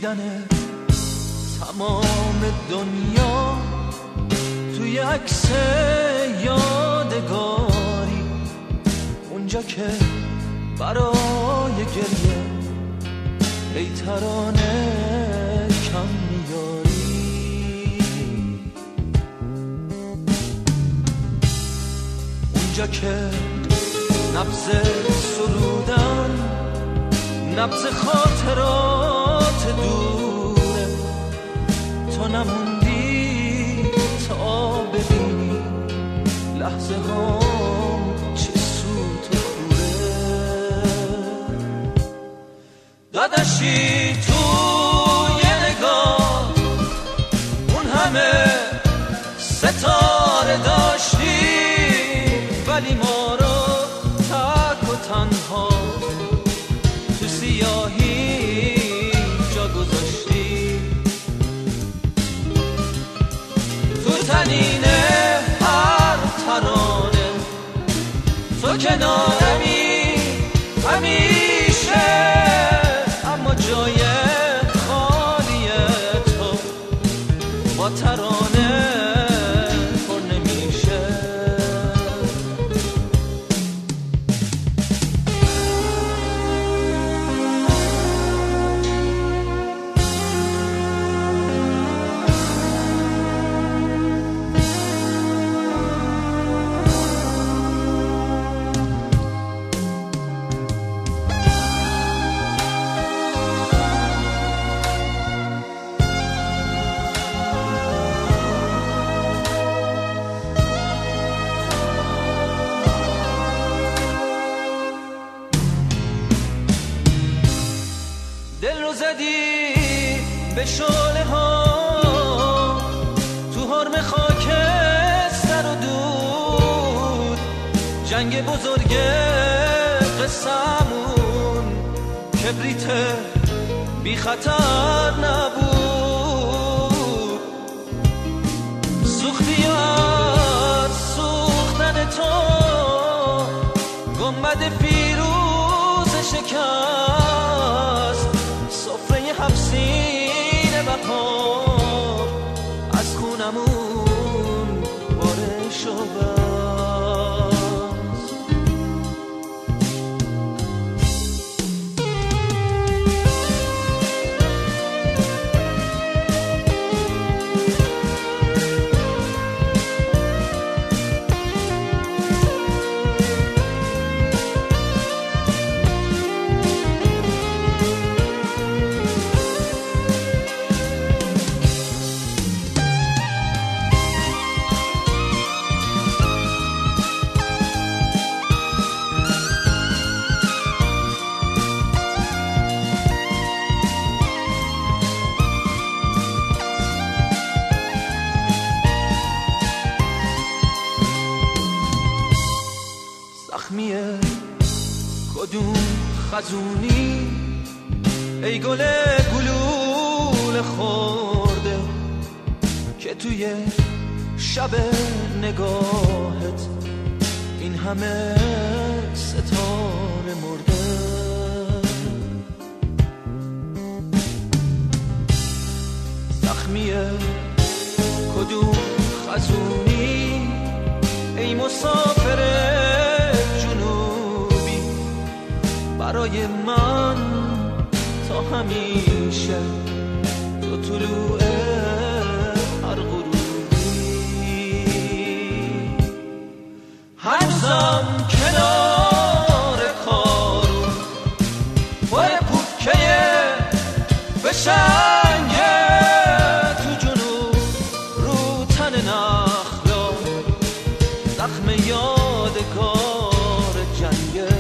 دیدن تمام دنیا توی عکس یادگاری، اونجا که برای گریه ای ترانه کم میاری، اونجا که نبض سرودن نبض خاطرات دوره، تو نموندی تا ببینی لحظه هم چه سوت و کوره. داداشی تو یه نگاه اون همه ستاره داشتی، ولی ما رو تک و تنها تو سیاهی جا گذاشتی. تو تنین هر ترانه تو کنارمی همیشه، اما جای خالی تو با ترانه پر نمیشه. دل رو زدی به شعله ها تو حرم خاکستر و دود، جنگ بزرگ قسمون کبریت بی خطر نبود. سوختی از سوختن تو گنبد فیروز شکست، سفره حبسین بقا از خونمون بارش و بست. زخمیه کدوم خزونی ای گل گلول خورده که توی شب نگاهت این همه ستاره مرده. زخمیه کدوم خزونی ای مسافر جنوبی، برای من تا همیشه تو طلوع هر غروبی. هنوزم کنار کارون پر پوکه بشنگه تو جنوب رو تن نخلا، زخم یادگار جنگه.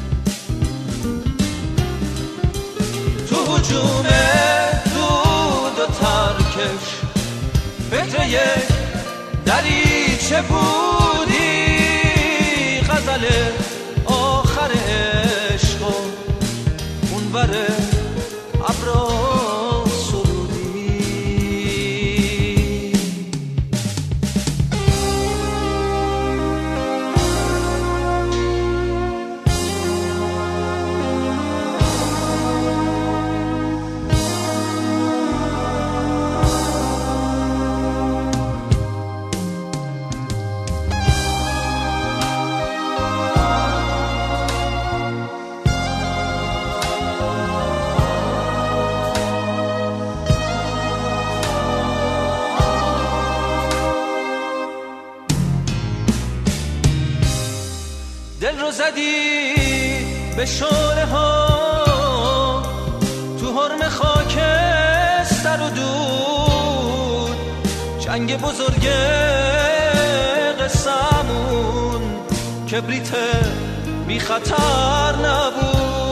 تو هجوم دود و ترکش فکر یک دریچه بودی، غزل آخر عشق و اونور ابرا سرودی. رسیدی به شعله ها تو حرم خاکستر و دود، جنگ بزرگ قصه‌مون کبریت بی خطر نبود.